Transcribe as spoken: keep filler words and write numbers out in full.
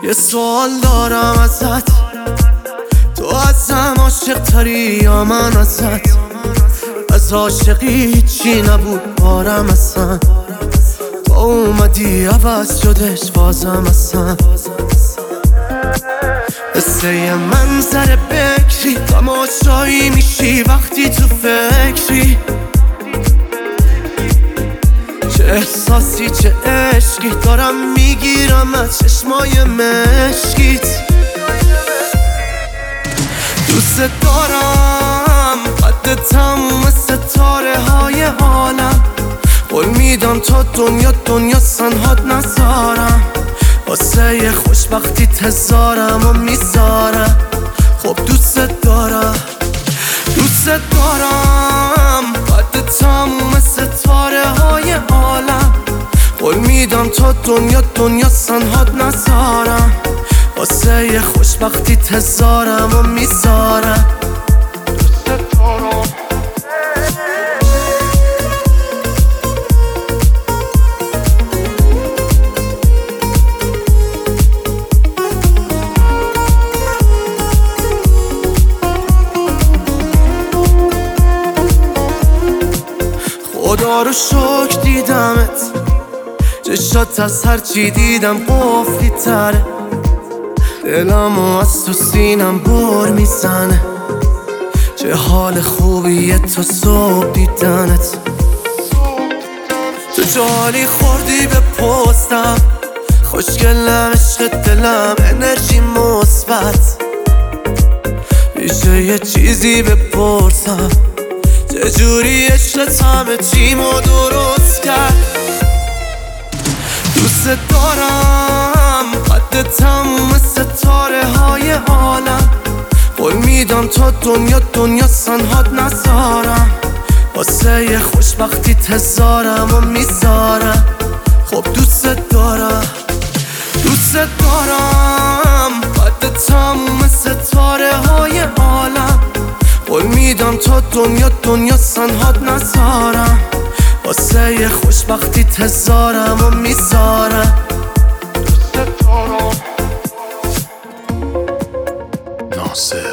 یه سوال دارم ازت، تو ازم عاشق تری یا من ازت؟ از عاشقی چی نبود بارم اصلا، تو اومدی عوض شدش بازم اصلا. قصه یه منظر بکری، تماشایی میشی وقتی تو فکری. چه احساسی چه عشقی دارم میگیرم از چشمای مشکیت. دوست دارم قد تموم ستاره های عالم، قول میدم تا دنیا دنیا سنهات نذارم. واسه یه خوشبختی تزارم و میذارم. خب دوست دارم دوست دارم قد تموم ستاره های عالم، قول میدم تا دنیا دنیا سنهات نذارم. واسه یه خوشبختی تزارم و میذارم. دوست دارم خدا رو شکر دیدمت، چشات از هرچی دیدم قفلی تره. دلمو از تو سینم بر میزنه، چه حال خوبیه تا صبح دیدنت. تو جالی خوردی به پستم، خوشگلم عشق دلم انرژی مثبت. میشه یه چیزی بپرسم، چجوری عشقت همه چیمو درست کرد؟ دوست دارم قد تموم ستاره های عالم، قول میدم تا دنیا دنیا سنهات نذارم. واسه یه خوشبختی تزارم و میذارم. خب دوست دارم دوست دارم قد تموم ستاره های عالم، قول میدم تا دنیا دنیا سنهات نذارم. واسه یه خوشبختی تزارم و میذارم. دوست دارم. ناصر